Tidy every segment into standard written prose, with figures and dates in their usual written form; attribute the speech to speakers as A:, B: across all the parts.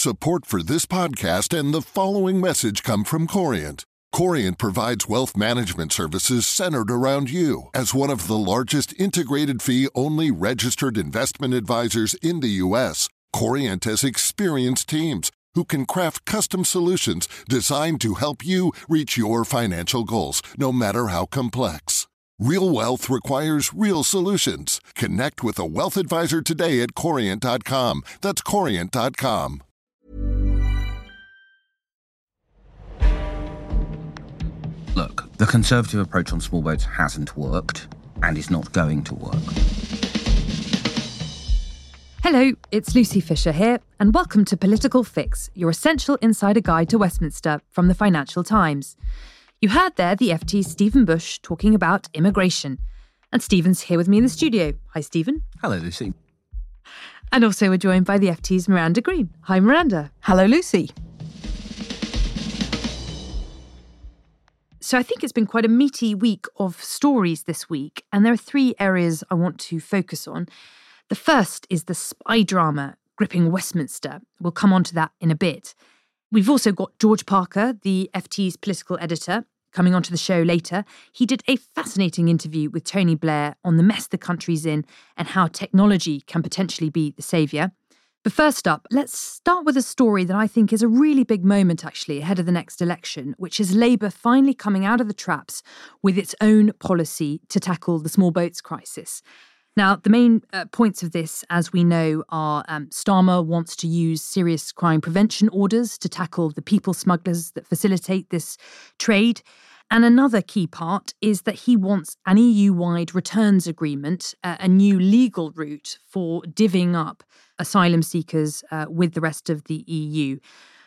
A: Support for this podcast and the following message come from Corient. Corient provides wealth management services centered around you. As one of the largest integrated fee-only registered investment advisors in the U.S., Corient has experienced teams who can craft custom solutions designed to help you reach your financial goals, no matter how complex. Real wealth requires real solutions. Connect with a wealth advisor today at Corient.com. That's Corient.com.
B: Look, the Conservative approach on small boats hasn't worked and is not going to work.
C: Hello, it's Lucy Fisher here, and welcome to Political Fix, your essential insider guide to Westminster from the Financial Times. You heard there the FT's Stephen Bush talking about immigration. And Stephen's here with me in the studio. Hi, Stephen.
B: Hello, Lucy.
C: And also we're joined by the FT's Miranda Green. Hi, Miranda.
D: Hello, Lucy.
C: So I think it's been quite a meaty week of stories this week, and there are three areas I want to focus on. The first is the spy drama gripping Westminster. We'll come on to that in a bit. We've also got George Parker, the FT's political editor, coming onto the show later. He did a fascinating interview with Tony Blair on the mess the country's in and how technology can potentially be the saviour. But first up, let's start with a story that I think is a really big moment, actually, ahead of the next election, which is Labour finally coming out of the traps with its own policy to tackle the small boats crisis. Now, the main points of this, as we know, are Starmer wants to use serious crime prevention orders to tackle the people smugglers that facilitate this trade. And another key part is that he wants an EU-wide returns agreement, a new legal route for divvying up asylum seekers with the rest of the EU.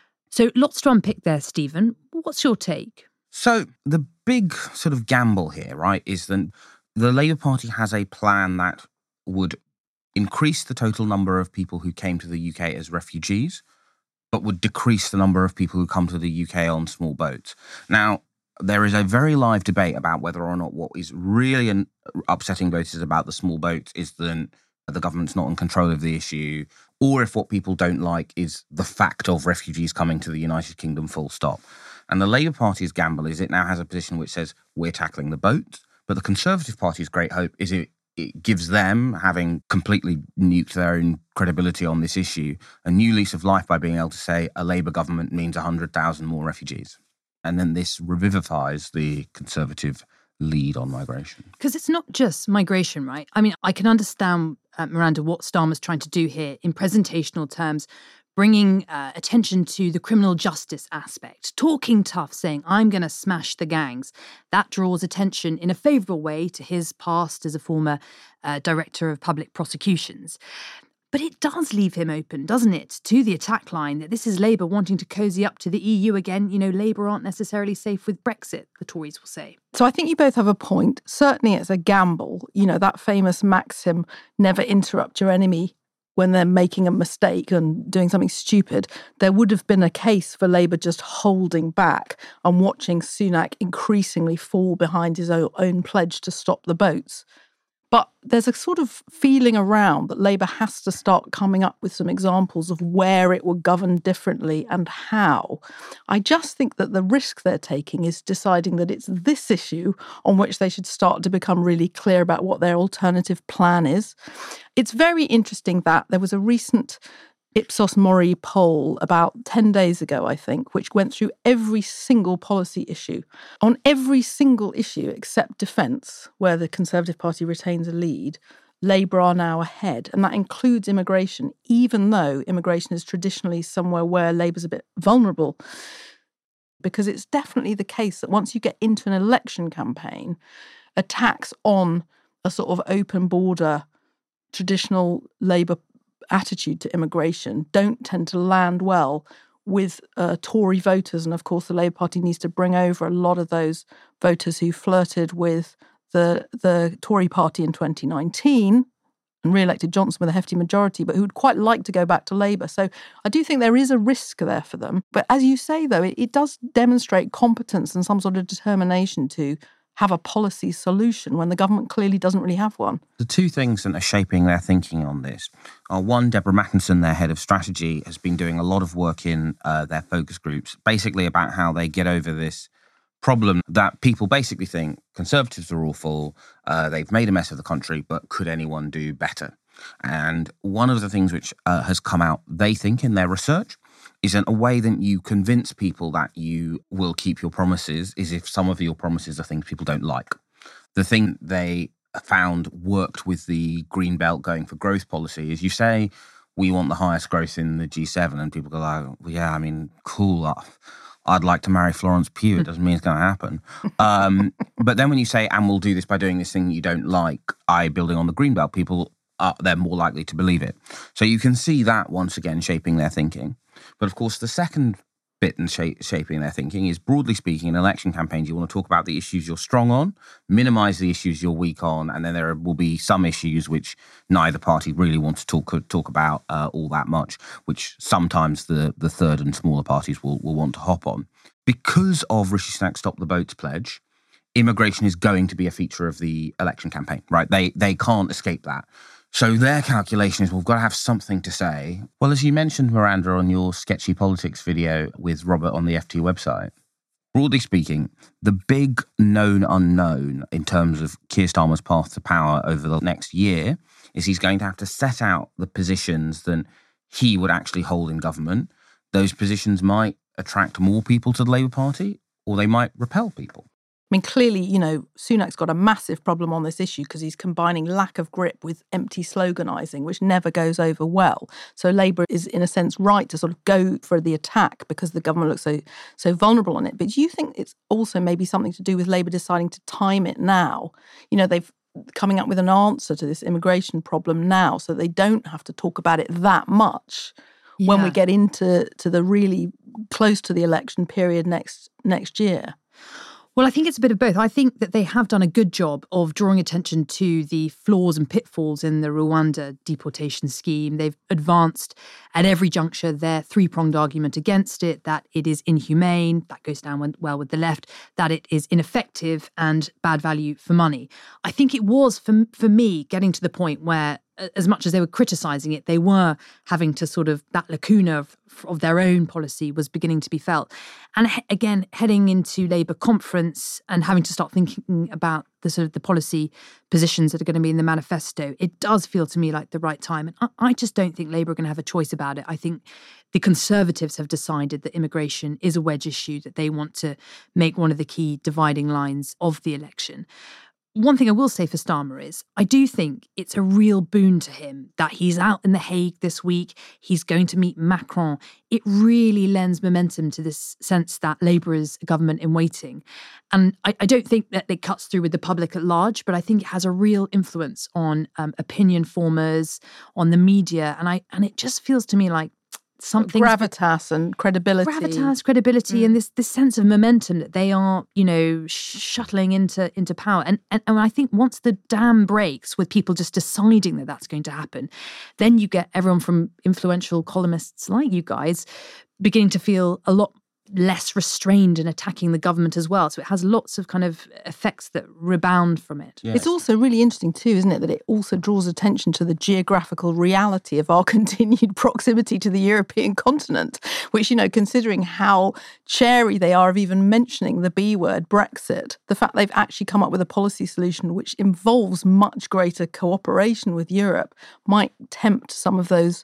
C: So lots to unpick there, Stephen. What's your take?
B: So the big sort of gamble here, right, is that the Labour Party has a plan that would increase the total number of people who came to the UK as refugees, but would decrease the number of people who come to the UK on small boats. Now, there is a very live debate about whether or not what is really upsetting voters about the small boats is that the government's not in control of the issue, or if what people don't like is the fact of refugees coming to the United Kingdom full stop. And the Labour Party's gamble is it now has a position which says we're tackling the boats, but the Conservative Party's great hope is it gives them, having completely nuked their own credibility on this issue, a new lease of life by being able to say a Labour government means 100,000 more refugees. And then this revivifies the Conservative lead on migration.
C: Because it's not just migration, right? I mean, I can understand, Miranda, what Starmer's trying to do here in presentational terms, bringing attention to the criminal justice aspect, talking tough, saying, I'm going to smash the gangs. That draws attention in a favourable way to his past as a former director of public prosecutions. But it does leave him open, doesn't it, to the attack line that this is Labour wanting to cosy up to the EU again. You know, Labour aren't necessarily safe with Brexit, the Tories will say.
D: So I think you both have a point. Certainly it's a gamble. You know, that famous maxim, never interrupt your enemy when they're making a mistake and doing something stupid. There would have been a case for Labour just holding back and watching Sunak increasingly fall behind his own pledge to stop the boats. But there's a sort of feeling around that Labour has to start coming up with some examples of where it will govern differently and how. I just think that the risk they're taking is deciding that it's this issue on which they should start to become really clear about what their alternative plan is. It's very interesting that there was a recent Ipsos Mori poll about 10 days ago, I think, which went through every single policy issue. On every single issue except defence, where the Conservative Party retains a lead, Labour are now ahead, and that includes immigration, even though immigration is traditionally somewhere where Labour's a bit vulnerable. Because it's definitely the case that once you get into an election campaign, attacks on a sort of open border, traditional Labour attitude to immigration don't tend to land well with Tory voters. And of course, the Labour Party needs to bring over a lot of those voters who flirted with the Tory party in 2019 and re-elected Johnson with a hefty majority, but who would quite like to go back to Labour. So I do think there is a risk there for them. But as you say, though, it does demonstrate competence and some sort of determination to have a policy solution when the government clearly doesn't really have one?
B: The two things that are shaping their thinking on this are, one, Deborah Mackinson, their head of strategy, has been doing a lot of work in their focus groups, basically about how they get over this problem that people basically think Conservatives are awful, they've made a mess of the country, but could anyone do better? And one of the things which has come out, they think, in their research, is that a way that you convince people that you will keep your promises is if some of your promises are things people don't like. The thing they found worked with the Green Belt going for growth policy is you say, we want the highest growth in the G7, and people go like, well, yeah, I mean, cool. I'd like to marry Florence Pugh. It doesn't mean it's going to happen. But then when you say, and we'll do this by doing this thing you don't like, building on the Green Belt, people they're more likely to believe it. So you can see that once again shaping their thinking. But of course, the second bit in shaping their thinking is, broadly speaking, in election campaigns, you want to talk about the issues you're strong on, minimise the issues you're weak on, and then there will be some issues which neither party really wants to talk about all that much, which sometimes the third and smaller parties will want to hop on. Because of Rishi Sunak's Stop the Boats pledge, immigration is going to be a feature of the election campaign, right? They can't escape that. So their calculation is, we've got to have something to say. Well, as you mentioned, Miranda, on your Sketchy Politics video with Robert on the FT website, broadly speaking, the big known unknown in terms of Keir Starmer's path to power over the next year is he's going to have to set out the positions that he would actually hold in government. Those positions might attract more people to the Labour Party, or they might repel people.
D: I mean, clearly, Sunak's got a massive problem on this issue because he's combining lack of grip with empty sloganising, which never goes over well. So Labour is, in a sense, right to sort of go for the attack because the government looks so vulnerable on it. But do you think it's also maybe something to do with Labour deciding to time it now? They've coming up with an answer to this immigration problem now so they don't have to talk about it that much when we get into the really close to the election period next year.
C: Well, I think it's a bit of both. I think that they have done a good job of drawing attention to the flaws and pitfalls in the Rwanda deportation scheme. They've advanced at every juncture their three-pronged argument against it, that it is inhumane, that goes down well with the left, that it is ineffective and bad value for money. I think it was, for me, getting to the point where, as much as they were criticising it, they were having to sort of, that lacuna of their own policy was beginning to be felt. And again, heading into Labour conference and having to start thinking about the sort of the policy positions that are going to be in the manifesto, it does feel to me like the right time. And I just don't think Labour are going to have a choice about it. I think the Conservatives have decided that immigration is a wedge issue that they want to make one of the key dividing lines of the election. One thing I will say for Starmer is I do think it's a real boon to him that he's out in The Hague this week. He's going to meet Macron. It really lends momentum to this sense that Labour is a government in waiting. And I don't think that it cuts through with the public at large, but I think it has a real influence on opinion formers, on the media. And it just feels to me like something
D: gravitas and credibility.
C: And this sense of momentum that they are, shuttling into power. And I think once the dam breaks with people just deciding that that's going to happen, then you get everyone from influential columnists like you guys beginning to feel a lot less restrained in attacking the government as well. So it has lots of kind of effects that rebound from it.
B: Yes.
D: It's also really interesting too, isn't it, that it also draws attention to the geographical reality of our continued proximity to the European continent, which, considering how chary they are of even mentioning the B word, Brexit, the fact they've actually come up with a policy solution which involves much greater cooperation with Europe might tempt some of those,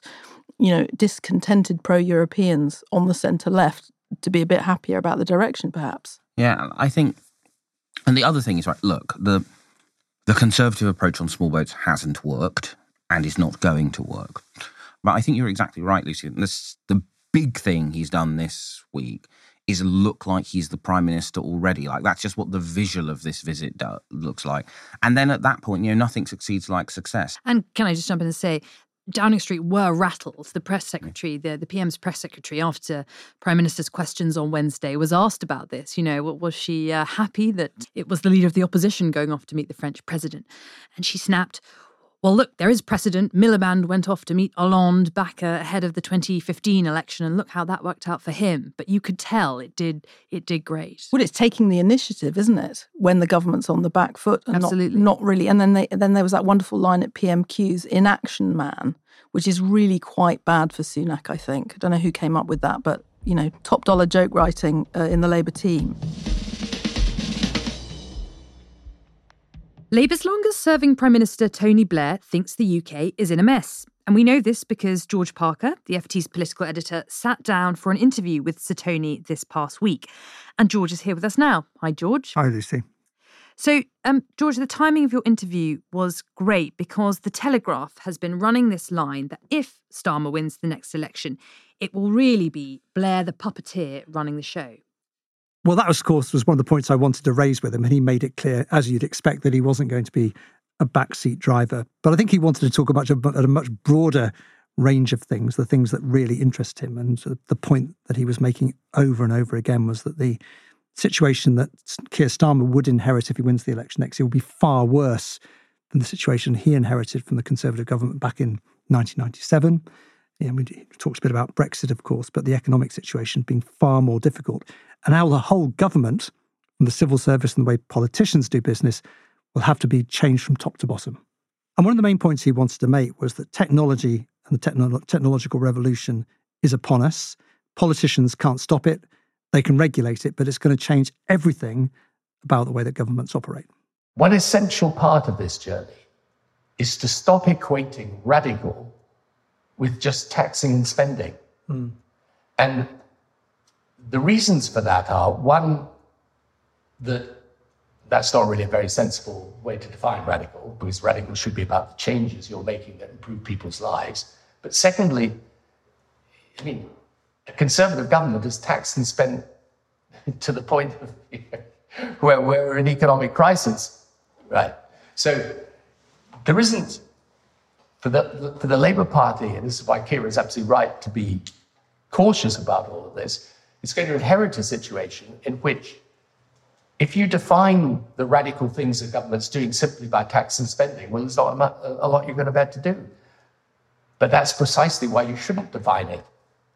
D: discontented pro-Europeans on the centre-left to be a bit happier about the direction, perhaps.
B: Yeah, I think, and the other thing is, right, look, the Conservative approach on small boats hasn't worked and is not going to work. But I think you're exactly right, Lucy. The big thing he's done this week is look like he's the Prime Minister already. Like, that's just what the visual of this visit looks like. And then at that point, nothing succeeds like success.
C: And can I just jump in and say, Downing Street were rattled. The press secretary, the PM's press secretary, after Prime Minister's questions on Wednesday, was asked about this. Was she happy that it was the leader of the opposition going off to meet the French president? And she snapped, Well, look, there is precedent. Miliband went off to meet Hollande back ahead of the 2015 election, and look how that worked out for him. But you could tell it did great.
D: Well, it's taking the initiative, isn't it? When the government's on the back foot and
C: Absolutely.
D: not really. And then there was that wonderful line at PMQ's inaction man, which is really quite bad for Sunak, I think. I don't know who came up with that, but, top dollar joke writing in the Labour team.
C: Labour's longest-serving Prime Minister Tony Blair thinks the UK is in a mess. And we know this because George Parker, the FT's political editor, sat down for an interview with Sir Tony this past week. And George is here with us now. Hi, George.
E: Hi, Lucy.
C: So, George, the timing of your interview was great because The Telegraph has been running this line that if Starmer wins the next election, it will really be Blair the puppeteer running the show.
E: Well, that, of course, was one of the points I wanted to raise with him, and he made it clear, as you'd expect, that he wasn't going to be a backseat driver. But I think he wanted to talk about a much broader range of things, the things that really interest him. And the point that he was making over and over again was that the situation that Keir Starmer would inherit if he wins the election next year will be far worse than the situation he inherited from the Conservative government back in 1997. We talked a bit about Brexit, of course, but the economic situation being far more difficult, and how the whole government, from the civil service and the way politicians do business, will have to be changed from top to bottom. And one of the main points he wanted to make was that technology and the technological revolution is upon us. Politicians can't stop it. They can regulate it, but it's going to change everything about the way that governments operate.
F: One essential part of this journey is to stop equating radical with just taxing and spending. And the reasons for that are, one, that's not really a very sensible way to define radical, because radical should be about the changes you're making that improve people's lives. But secondly, a Conservative government has taxed and spent to the point of where we're in economic crisis, right? So there isn't, for the Labour Party, and this is why Keir is absolutely right to be cautious about all of this, it's going to inherit a situation in which, if you define the radical things the government's doing simply by tax and spending, well, there's not a lot you're going to be able to do. But that's precisely why you shouldn't define it.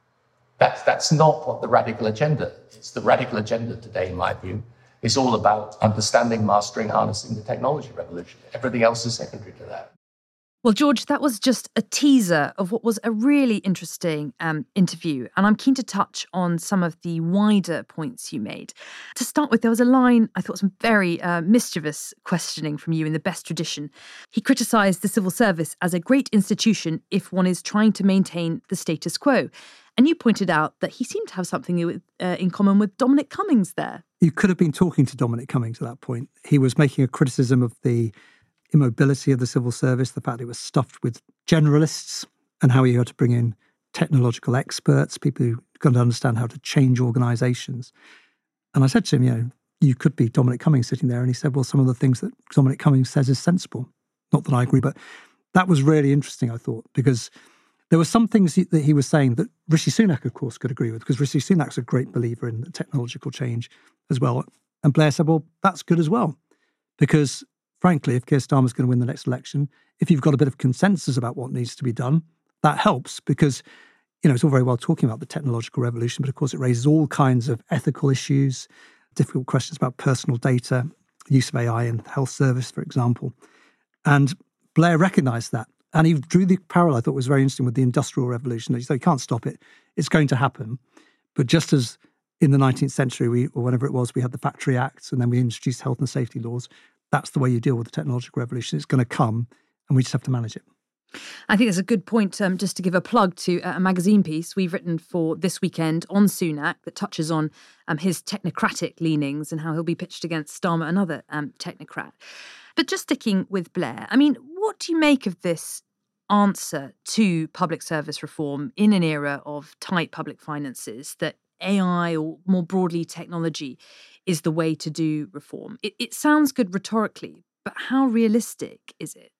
F: That's not what the radical agenda is. The radical agenda today, in my view, is all about understanding, mastering, harnessing the technology revolution. Everything else is secondary to that.
C: Well, George, that was just a teaser of what was a really interesting interview. And I'm keen to touch on some of the wider points you made. To start with, there was a line I thought was very mischievous questioning from you in the best tradition. He criticised the civil service as a great institution if one is trying to maintain the status quo. And you pointed out that he seemed to have something in common with Dominic Cummings there.
E: You could have been talking to Dominic Cummings at that point. He was making a criticism of the immobility of the civil service, the fact it was stuffed with generalists, and how you had to bring in technological experts, people who got to understand how to change organisations. And I said to him, you could be Dominic Cummings sitting there. And he said, well, some of the things that Dominic Cummings says is sensible. Not that I agree, but that was really interesting, I thought, because there were some things that he was saying that Rishi Sunak, of course, could agree with, because Rishi Sunak's a great believer in technological change as well. And Blair said, well, that's good as well, because frankly, if Keir Starmer's going to win the next election, if you've got a bit of consensus about what needs to be done, that helps, because, it's all very well talking about the technological revolution, but of course it raises all kinds of ethical issues, difficult questions about personal data, use of AI in health service, for example. And Blair recognised that. And he drew the parallel I thought was very interesting with the Industrial Revolution. He said, you can't stop it. It's going to happen. But just as in the 19th century, or whenever it was, we had the Factory Acts, and then we introduced health and safety laws, that's the way you deal with the technological revolution. It's going to come, and we just have to manage it.
C: I think it's a good point, just to give a plug to a magazine piece we've written for this weekend on Sunak that touches on his technocratic leanings and how he'll be pitched against Starmer, another technocrat. But just sticking with Blair, what do you make of this answer to public service reform in an era of tight public finances, that AI, or more broadly technology, is the way to do reform? It sounds good rhetorically, but how realistic is it?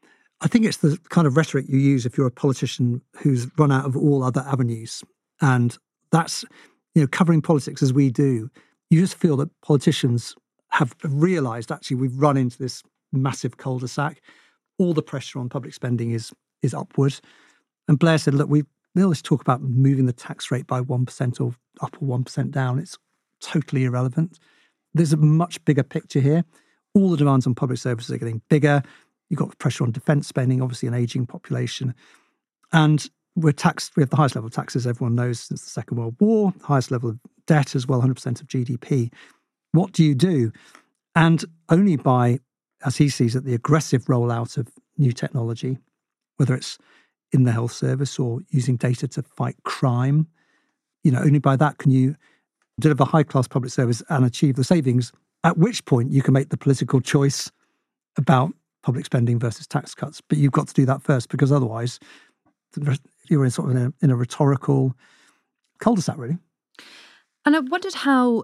E: I think it's the kind of rhetoric you use if you're a politician who's run out of all other avenues. And that's, covering politics as we do, you just feel that politicians have realised, actually, we've run into this massive cul-de-sac. all the pressure on public spending is upward. And Blair said, look, we always talk about moving the tax rate by 1% or up or 1% down. It's totally irrelevant. There's a much bigger picture here. All the demands on public services are getting bigger. You've got pressure on defence spending, obviously an ageing population. And we have the highest level of taxes, everyone knows, since the Second World War, highest level of debt as well, 100% of GDP. What do you do? And only by, as he sees it, the aggressive rollout of new technology, whether it's in the health service or using data to fight crime, only by that can you deliver high-class public service and achieve the savings, at which point you can make the political choice about public spending versus tax cuts. But you've got to do that first, because otherwise you're in sort of in a rhetorical cul-de-sac, really.
C: And I wondered how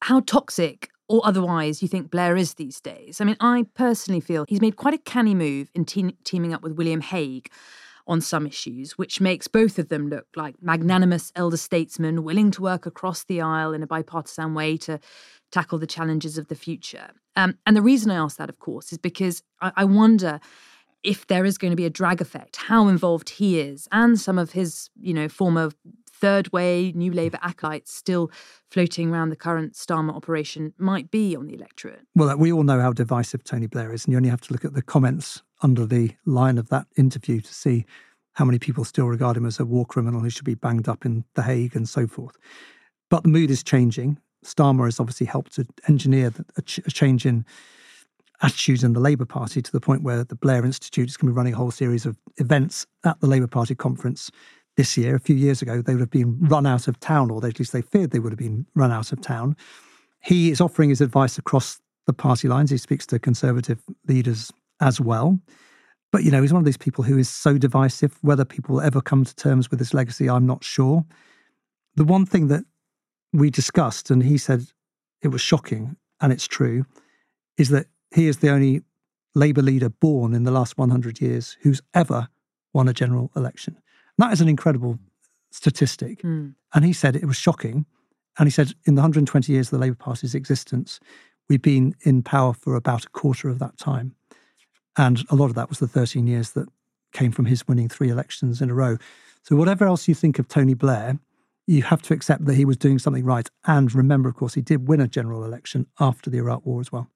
C: toxic or otherwise you think Blair is these days. I mean, I personally feel he's made quite a canny move in teaming up with William Hague on some issues, which makes both of them look like magnanimous elder statesmen willing to work across the aisle in a bipartisan way to tackle the challenges of the future. And the reason I ask that, of course, is because I wonder if there is going to be a drag effect, how involved he is, and some of his, former third way, New Labour acolytes still floating around the current Starmer operation might be on the electorate.
E: Well, we all know how divisive Tony Blair is, and you only have to look at the comments under the line of that interview to see how many people still regard him as a war criminal who should be banged up in The Hague and so forth. But the mood is changing. Starmer has obviously helped to engineer a change in attitudes in the Labour Party to the point where the Blair Institute is going to be running a whole series of events at the Labour Party conference this year. A few years ago, they would have been run out of town, or at least they feared they would have been run out of town. He is offering his advice across the party lines. He speaks to Conservative leaders as well. But, he's one of these people who is so divisive. Whether people will ever come to terms with his legacy, I'm not sure. The one thing that we discussed, and he said it was shocking, and it's true, is that he is the only Labour leader born in the last 100 years who's ever won a general election. And that is an incredible statistic. And he said it was shocking. And he said in the 120 years of the Labour Party's existence, we've been in power for about a quarter of that time. And a lot of that was the 13 years that came from his winning 3 elections in a row. So whatever else you think of Tony Blair, you have to accept that he was doing something right. And remember, of course, he did win a general election after the Iraq War as well.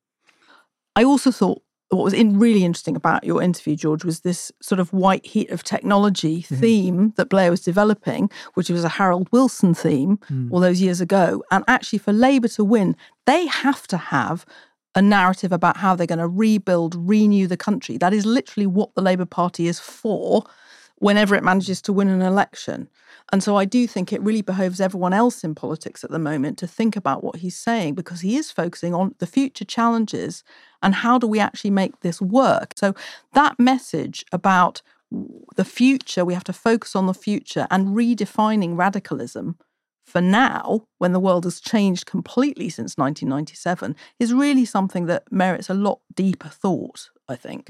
D: I also thought what was really interesting about your interview, George, was this sort of white heat of technology theme that Blair was developing, which was a Harold Wilson theme all those years ago. And actually for Labour to win, they have to have a narrative about how they're going to rebuild, renew the country. That is literally what the Labour Party is for whenever it manages to win an election. And so I do think it really behoves everyone else in politics at the moment to think about what he's saying, because he is focusing on the future challenges and how do we actually make this work. So that message about the future, we have to focus on the future and redefining radicalism for now, when the world has changed completely since 1997, is really something that merits a lot deeper thought, I think.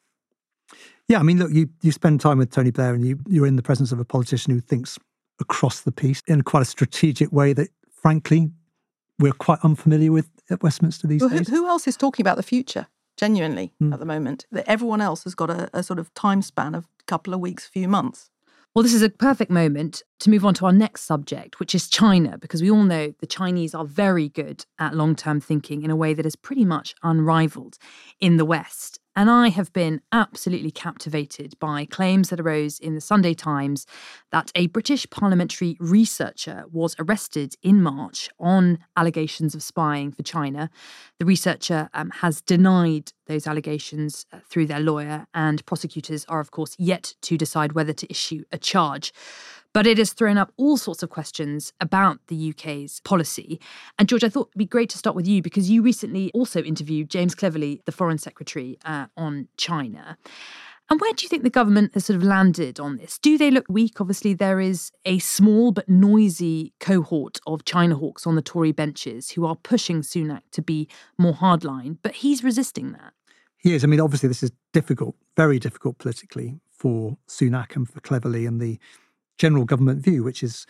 E: Yeah, I mean, look, you spend time with Tony Blair and you're in the presence of a politician who thinks across the piece in quite a strategic way that, frankly, we're quite unfamiliar with at Westminster these days.
D: Who else is talking about the future, genuinely, at the moment? That everyone else has got a sort of time span of a couple of weeks, few months.
C: Well, this is a perfect moment to move on to our next subject, which is China, because we all know the Chinese are very good at long-term thinking in a way that is pretty much unrivaled in the West. And I have been absolutely captivated by claims that arose in the Sunday Times that a British parliamentary researcher was arrested in March on allegations of spying for China. The researcher has denied those allegations through their lawyer, and prosecutors are, of course, yet to decide whether to issue a charge. But it has thrown up all sorts of questions about the UK's policy. And George, I thought it'd be great to start with you, because you recently also interviewed James Cleverly, the Foreign Secretary, on China. And where do you think the government has sort of landed on this? Do they look weak? Obviously, there is a small but noisy cohort of China hawks on the Tory benches who are pushing Sunak to be more hardline, but he's resisting that.
E: He is. I mean, obviously, this is difficult, very difficult politically for Sunak and for Cleverly and the general government view, which is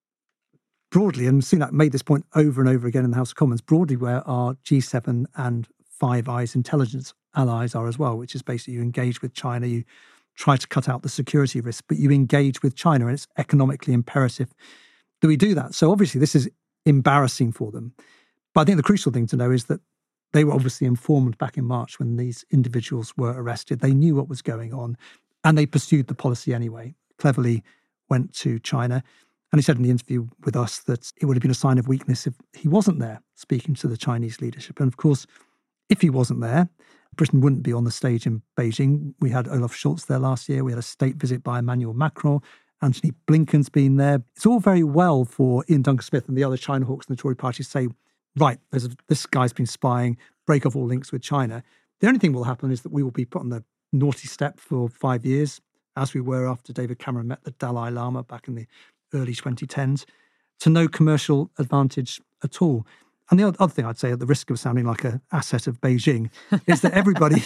E: broadly, and Sunak made this point over and over again in the House of Commons, broadly where our G7 and Five Eyes intelligence allies are as well, which is basically you engage with China, you try to cut out the security risk, but you engage with China, and it's economically imperative that we do that. So obviously this is embarrassing for them. But I think the crucial thing to know is that they were obviously informed back in March when these individuals were arrested. They knew what was going on, and they pursued the policy anyway. Cleverly went to China. And he said in the interview with us that it would have been a sign of weakness if he wasn't there speaking to the Chinese leadership. And of course, if he wasn't there, Britain wouldn't be on the stage in Beijing. We had Olaf Scholz there last year. We had a state visit by Emmanuel Macron. Antony Blinken's been there. It's all very well for Ian Duncan-Smith and the other China hawks in the Tory party to say, right, this guy's been spying, break off all links with China. The only thing will happen is that we will be put on the naughty step for 5 years, as we were after David Cameron met the Dalai Lama back in the early 2010s, to no commercial advantage at all. And the other thing I'd say, at the risk of sounding like an asset of Beijing, is that everybody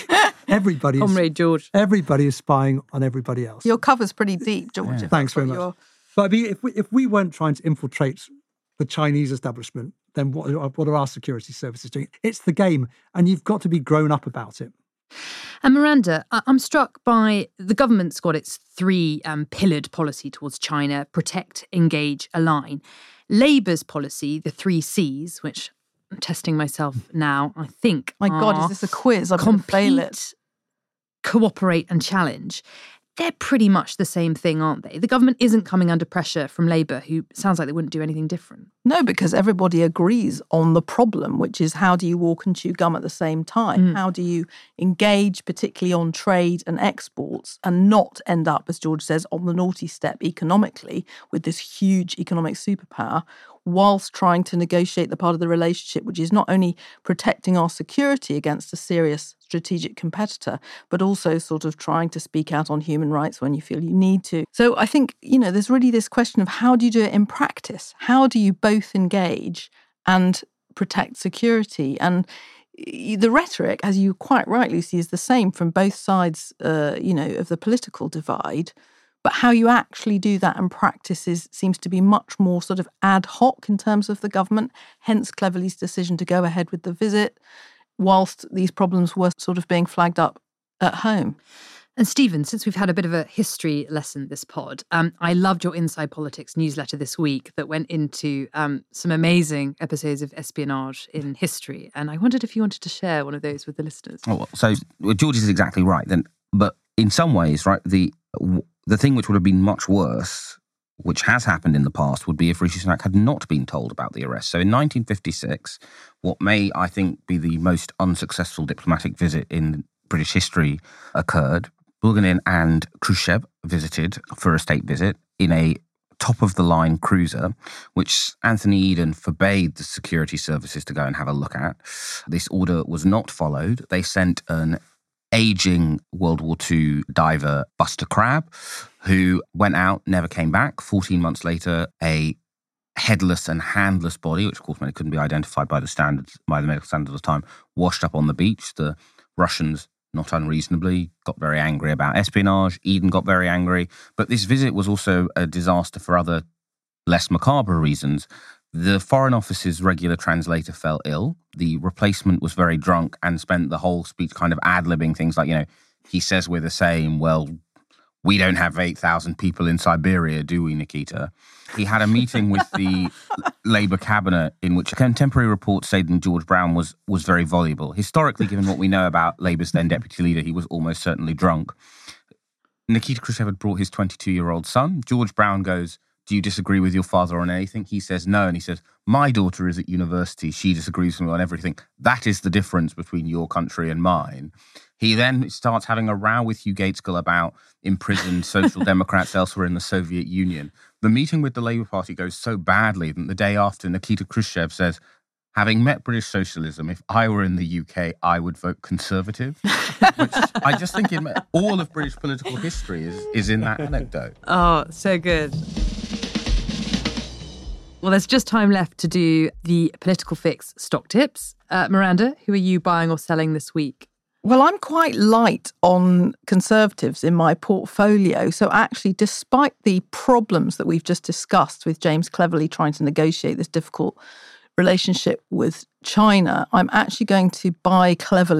C: Comrade George.
E: Everybody is spying on everybody else.
D: Your cover's pretty deep, George.
E: Yeah. Thanks very much. But I mean, if we weren't trying to infiltrate the Chinese establishment, then what are our security services doing? It's the game, and you've got to be grown up about it.
C: And Miranda, I'm struck by the government's got its three pillared policy towards China: protect, engage, align. Labour's policy, the 3 Cs, which I'm testing myself now, I think.
D: My God, is this a quiz? I'm going to fail it.
C: Cooperate and challenge. They're pretty much the same thing, aren't they? The government isn't coming under pressure from Labour, who sounds like they wouldn't do anything different.
D: No, because everybody agrees on the problem, which is how do you walk and chew gum at the same time? How do you engage, particularly on trade and exports, and not end up, as George says, on the naughty step economically with this huge economic superpower, whilst trying to negotiate the part of the relationship which is not only protecting our security against a serious strategic competitor, but also sort of trying to speak out on human rights when you feel you need to. So I think, there's really this question of how do you do it in practice? How do you both engage and protect security? And the rhetoric, as you quite rightly see, is the same from both sides, of the political divide. But how you actually do that in practice seems to be much more sort of ad hoc in terms of the government, hence Cleverly's decision to go ahead with the visit, whilst these problems were sort of being flagged up at home.
C: And Stephen, since we've had a bit of a history lesson this pod, I loved your Inside Politics newsletter this week that went into some amazing episodes of espionage in history. And I wondered if you wanted to share one of those with the listeners.
B: Oh, so George is exactly right. But in some ways, right, the thing which would have been much worse, which has happened in the past, would be if Rishi Sunak had not been told about the arrest. So in 1956, what may, I think, be the most unsuccessful diplomatic visit in British history occurred. Bulganin and Khrushchev visited for a state visit in a top-of-the-line cruiser, which Anthony Eden forbade the security services to go and have a look at. This order was not followed. They sent an aging World War II diver, Buster Crabbe, who went out, never came back. 14 months later, a headless and handless body, which of course couldn't be identified by the medical standards of the time, washed up on the beach. The Russians, not unreasonably, got very angry about espionage. Eden got very angry. But this visit was also a disaster for other less macabre reasons. The Foreign Office's regular translator fell ill. The replacement was very drunk and spent the whole speech kind of ad-libbing things like, he says we're the same. Well, we don't have 8,000 people in Siberia, do we, Nikita? He had a meeting with the Labour cabinet in which contemporary reports say that George Brown was very voluble. Historically, given what we know about Labour's then deputy leader, he was almost certainly drunk. Nikita Khrushchev had brought his 22-year-old son. George Brown goes, do you disagree with your father on anything? He says no. And he says, my daughter is at university. She disagrees with me on everything. That is the difference between your country and mine. He then starts having a row with Hugh Gaitskell about imprisoned social democrats elsewhere in the Soviet Union. The meeting with the Labour Party goes so badly that the day after, Nikita Khrushchev says, having met British socialism, if I were in the UK, I would vote Conservative. Which I just think in all of British political history is in that anecdote.
C: Oh, so good. Well, there's just time left to do the Political Fix stock tips. Miranda, who are you buying or selling this week?
D: Well, I'm quite light on Conservatives in my portfolio. So actually, despite the problems that we've just discussed with James Cleverly trying to negotiate this difficult relationship with China, I'm actually going to buy Cleverly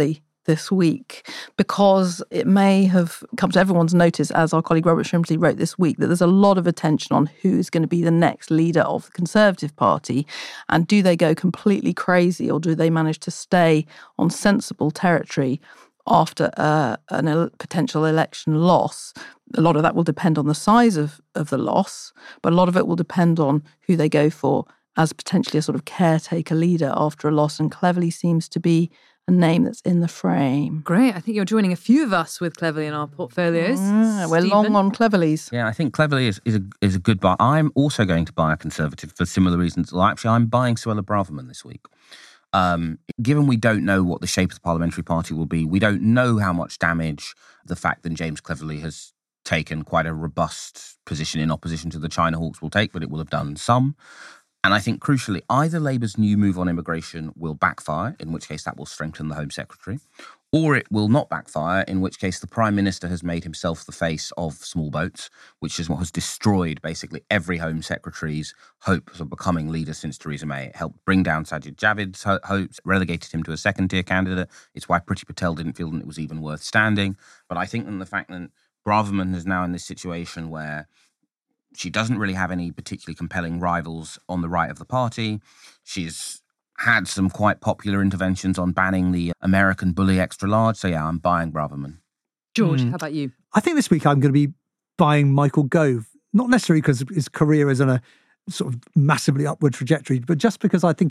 D: this week, because it may have come to everyone's notice, as our colleague Robert Shrimpley wrote this week, that there's a lot of attention on who's going to be the next leader of the Conservative Party, and do they go completely crazy, or do they manage to stay on sensible territory after a potential election loss. A lot of that will depend on the size of the loss, but a lot of it will depend on who they go for as potentially a sort of caretaker leader after a loss, and Cleverly seems to be a name that's in the frame.
C: Great. I think you're joining a few of us with Cleverly in our portfolios.
D: We're long on Cleverlys.
B: Yeah, I think Cleverly is a good buy. I'm also going to buy a Conservative for similar reasons. Well, actually, I'm buying Suella Braverman this week. Given we don't know what the shape of the parliamentary party will be, we don't know how much damage the fact that James Cleverly has taken quite a robust position in opposition to the China Hawks will take, but it will have done some. And I think, crucially, either Labour's new move on immigration will backfire, in which case that will strengthen the Home Secretary, or it will not backfire, in which case the Prime Minister has made himself the face of small boats, which is what has destroyed basically every Home Secretary's hopes of becoming leader since Theresa May. It helped bring down Sajid Javid's hopes, relegated him to a second-tier candidate. It's why Priti Patel didn't feel that it was even worth standing. But I think that the fact that Braverman is now in this situation where she doesn't really have any particularly compelling rivals on the right of the party. She's had some quite popular interventions on banning the American bully extra large. So yeah, I'm buying Braverman.
C: George, how about you?
E: I think this week I'm going to be buying Michael Gove, not necessarily because his career is on a sort of massively upward trajectory, but just because I think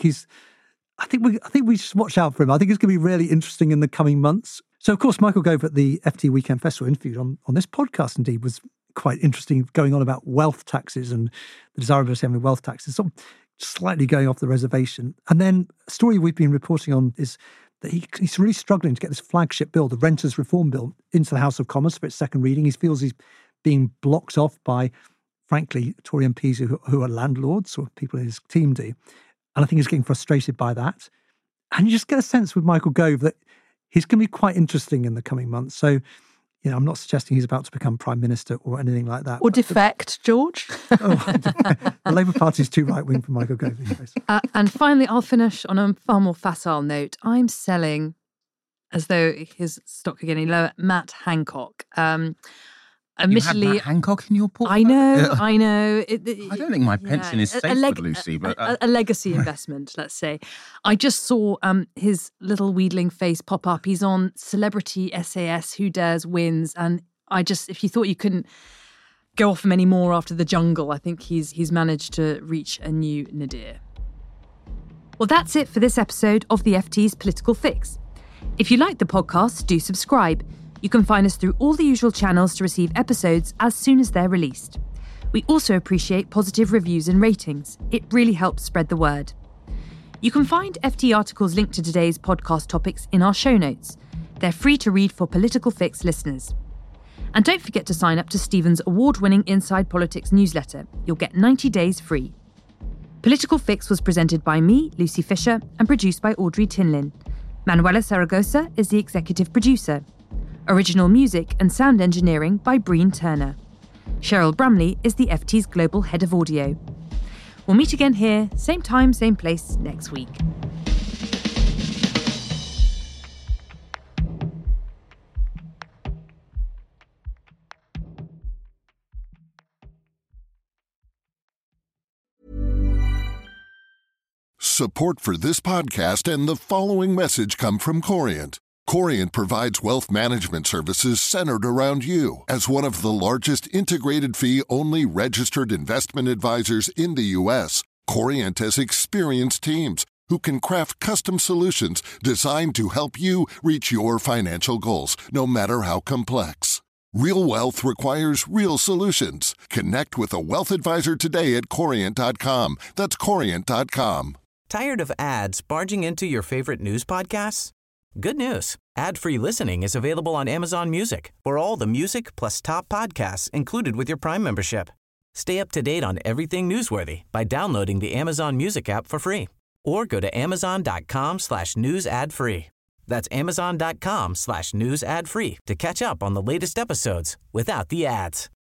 E: we should watch out for him. I think it's going to be really interesting in the coming months. So of course, Michael Gove at the FT Weekend Festival interviewed on this podcast indeed was quite interesting, going on about wealth taxes and the desirability of having wealth taxes, sort of slightly going off the reservation. And then a story we've been reporting on is that he's really struggling to get this flagship bill, the Renters Reform Bill, into the House of Commons for its second reading. He feels he's being blocked off by, frankly, Tory MPs who are landlords, or people in his team do. And I think he's getting frustrated by that. And you just get a sense with Michael Gove that he's going to be quite interesting in the coming months. So, you know, I'm not suggesting he's about to become Prime Minister or anything like that.
D: Or defect, George.
E: The Labour Party's too right-wing for Michael Gove these days.
C: And finally, I'll finish on a far more facile note. I'm selling, as though his stock are getting lower, Matt Hancock. Admittedly,
B: you had Matt Hancock in your portfolio?
C: I know.
B: I don't think my pension is safe with Lucy, but
C: a legacy investment, let's say. I just saw his little wheedling face pop up. He's on Celebrity SAS Who Dares Wins, and if you thought you couldn't go off him anymore after The Jungle, I think he's managed to reach a new nadir. Well, that's it for this episode of the FT's Political Fix. If you like the podcast, do subscribe. You can find us through all the usual channels to receive episodes as soon as they're released. We also appreciate positive reviews and ratings. It really helps spread the word. You can find FT articles linked to today's podcast topics in our show notes. They're free to read for Political Fix listeners. And don't forget to sign up to Stephen's award-winning Inside Politics newsletter. You'll get 90 days free. Political Fix was presented by me, Lucy Fisher, and produced by Audrey Tinlin. Manuela Saragosa is the executive producer. Original music and sound engineering by Breen Turner. Cheryl Bramley is the FT's Global Head of Audio. We'll meet again here, same time, same place, next week.
A: Support for this podcast and the following message come from Corient. Corient provides wealth management services centered around you. As one of the largest integrated fee-only registered investment advisors in the U.S., Corient has experienced teams who can craft custom solutions designed to help you reach your financial goals, no matter how complex. Real wealth requires real solutions. Connect with a wealth advisor today at Corient.com. That's Corient.com.
G: Tired of ads barging into your favorite news podcasts? Good news. Ad-free listening is available on Amazon Music for all the music plus top podcasts included with your Prime membership. Stay up to date on everything newsworthy by downloading the Amazon Music app for free or go to amazon.com/news ad free. That's amazon.com/news ad free to catch up on the latest episodes without the ads.